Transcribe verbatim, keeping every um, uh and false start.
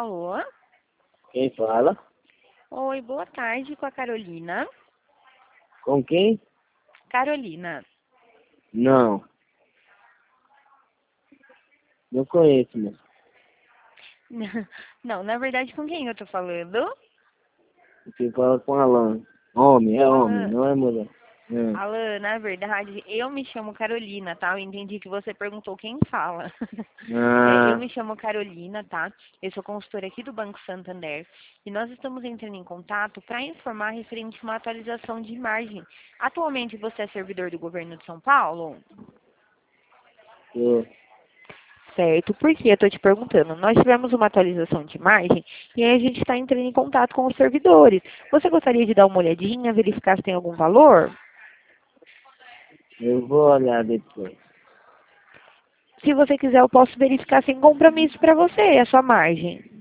Alô? Quem fala? Oi, boa tarde, com a Carolina. Com quem? Carolina. Não. Não conheço, meu. Não, na verdade, com quem eu tô falando? Quem fala com Alan. Homem, é Com homem, Alan. não é mulher. Hum. Alan, na verdade, eu me chamo Carolina, tá? Eu entendi que você perguntou quem fala. É, eu Ah, me chamo Carolina, tá? Eu sou consultora aqui do Banco Santander e nós estamos entrando em contato para informar referente a uma atualização de margem. Atualmente você é servidor do governo de São Paulo? tô. Certo, porque eu estou te perguntando, nós tivemos uma atualização de margem e aí a gente está entrando em contato com os servidores. Você gostaria de dar uma olhadinha, verificar se tem algum valor? Eu vou olhar depois. Se você quiser, eu posso verificar sem compromisso para você a sua margem.